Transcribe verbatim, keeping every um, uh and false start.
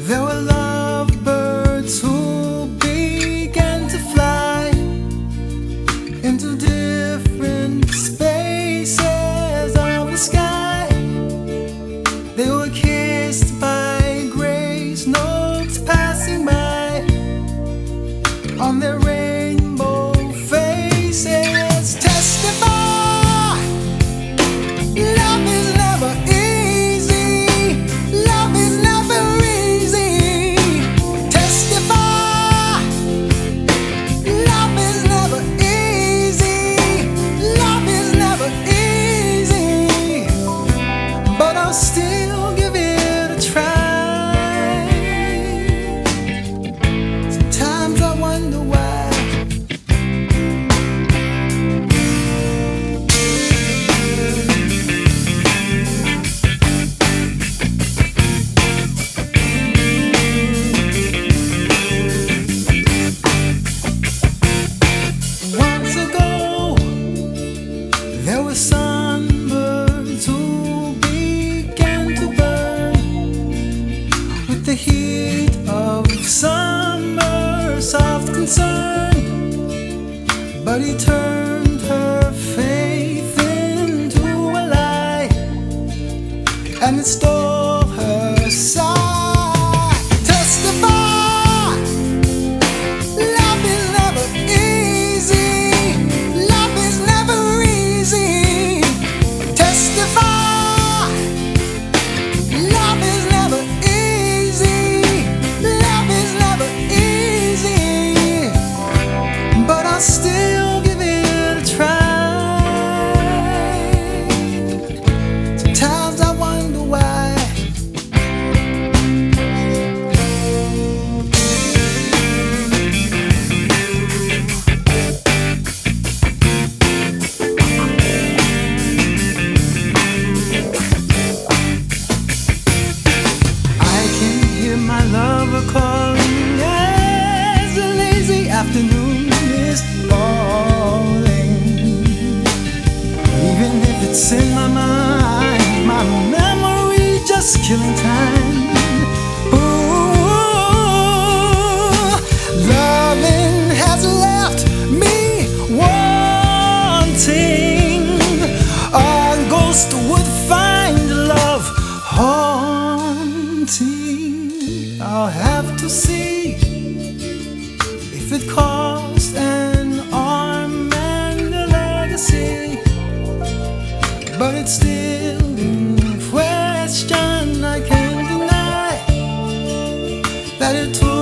There were lovebirds who began to fly into different spaces of the sky. They were kissed by grace notes passing by on their rainbow faces. Testify, love is never easy. Love is never easy. Testify, love is never easy. Love is never easy. But I'll still give it a try. Sometimes I wonder why. Once ago, there were sunbirds who began to burn with the heat of summer soft concern. But he turned her faith into a lie, and it stole her sight. Testify, love is never easy. Love is never easy. Testify, love is never easy. Love is never easy. But I'll still give it a try. Sometimes I wonder why. I can hear my lover calling as the lazy afternoon is falling. Even if it's in my mind, my memory just killing time. Ooh, loving has left me wanting. A ghost would find love haunting. I'll have to see if it cost an arm and a legacy. But it's still in question. I can't deny that it took